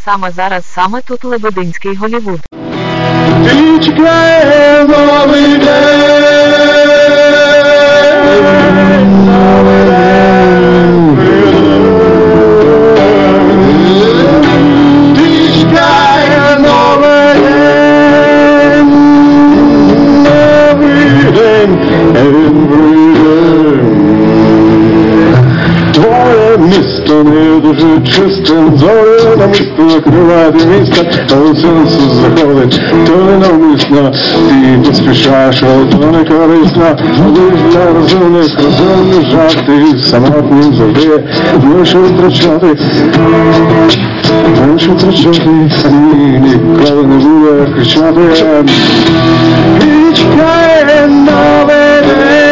Саме зараз, саме тут Лебединський Голлівуд. Ти чекає новий місто не дуже чистим, зоря на місто закривати місто, але сонце заходить, то не навмисно, ти поспішаєш, але то не корисно, лиш для розумних жарти, самотнім завжди, можеш втрачати, і ніколи не буде кричати, і чекає новий день.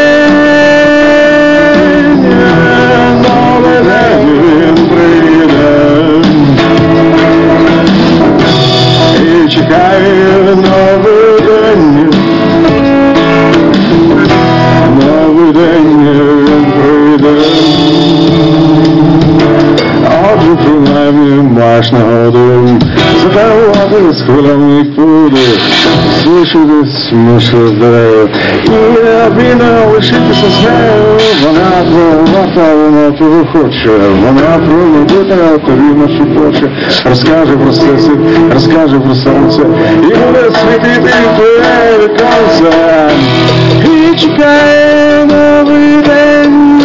Чекає новий день, він прийде. Отже, принаймні, маєш нагоду задавати з хвилями пуди, слышитись мишле дерев. І війна лишитися з нею, вона провата, вона того хоче, вона пролюбита, тобі ночі хоче, розкаже про серце, розкаже про сонце, і буде світити твоє віконце, і чекає новий день,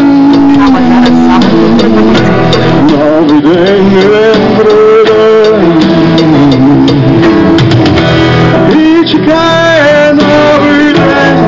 новий день, він прийде, і чекає новий день,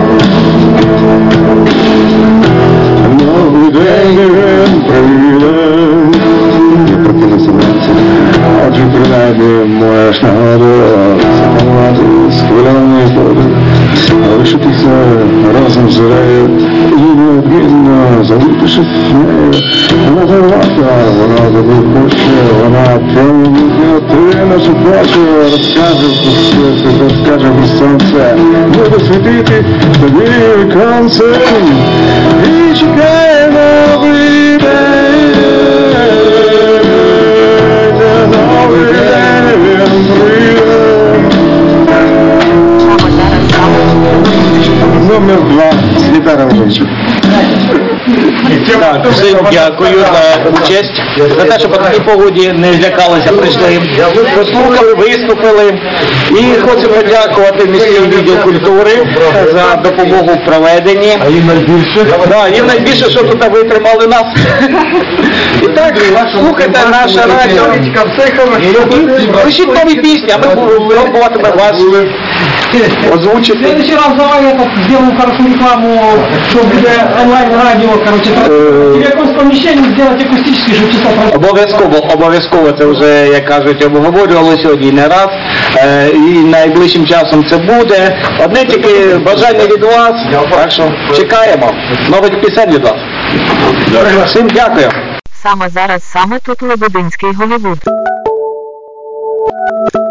новий день, він прийде. Я прокинувся вранці, отже, принаймні, можеш нагоду запанувати з хвилями води, лишитися разом з зорею і неодмінно залишитися нею. Вона завата, вона тобі хоче, вона проміння, ти наче плаче, розкаже про світ, розкаже про сонце, буде світити тобі віконце, і чекає новий день, новий день, він прийде. Номер 2 з гітарою. Так, всім дякую за участь, за те, що по такій погоді не злякалися, прийшли, послухали, виступили. І хочу подякувати міський відділ культури за допомогу в проведенні. А їм найбільше? Да, їм найбільше, що тут витримали нас. І так, слухайте наше радіо. І пишіть нові пісні, а ми пробуватиме вас озвучити. В следующий раз давай я сделаю хорошую рекламу, что будет онлайн-радио, короче, в якомусь помещении сделать акустический, чтобы часов. Обов'язково це вже, як кажуть, обговорювали сьогодні не раз. І найближчим часом це буде. Одне тільки бажання від вас, так що чекаємо. Нових пісень від вас. Всім дякую. Саме зараз, саме тут Лебединський Голлівуд.